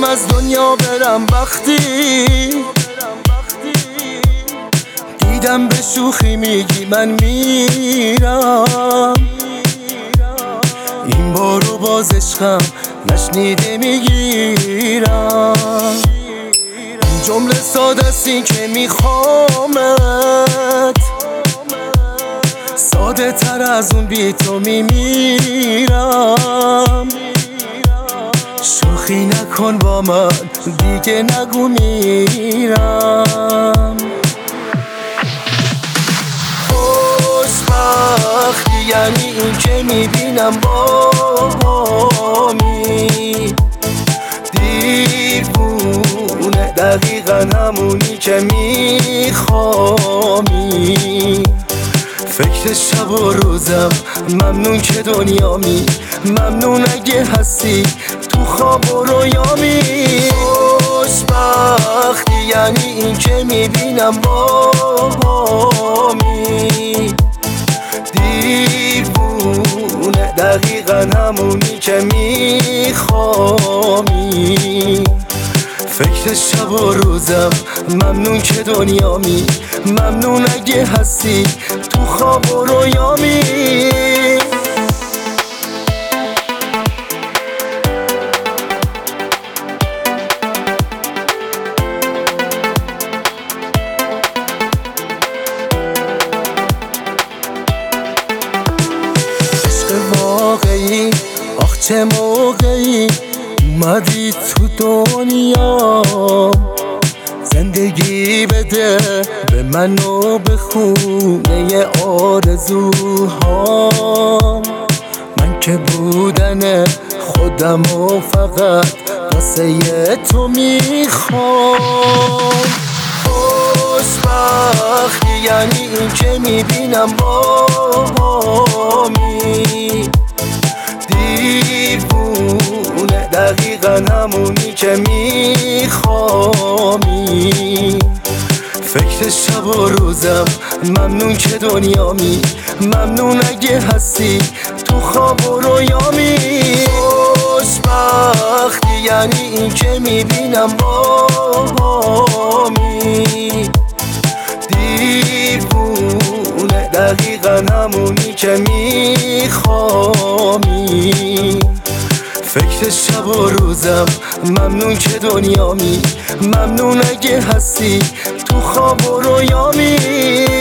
از دنیا برم وقتی دیدم به شوخی میگی من میرم. این بارو باز عشقم نشنیده میگیرم. این جمله ساده سی که میخوامت، ساده تر از اون بی تو میمیرم. شوخی نکن با من دیگه نگو میرم. خوشبختی یعنی این که میبینم بامی، دیوونه دقیقا همونی که میخوامی. فکر شب و روزم ممنون که دنیامی، ممنون اگه هستی تو خواب و رویامی. خوشبختی یعنی این که میبینم بامی، دیوونه دقیقا همونی که میخوامی. فکر شب و روزم ممنون که دنیامی، ممنون اگه هستی تو خواب و رویامی. عشق واقعی آخ چه موقعی اومدی تو دنیا، زندگی بده به من و به خونه آرزوهام. من که بودن خودم و فقط واسه تو میخوام. خوشبختی یعنی این که میبینم بامی، دیوونه دقیقا همونی که میخوامی. فکر شب و روزم ممنون که دنیامی، ممنون اگه هستی تو خواب و رویامی. خوشبختی یعنی این که میبینم بامی، دیوونه دقیقا همونی که میخوامی. فکر شب و روزم ممنون که دنیامی، ممنون اگه هستی تو خواب و رویامی.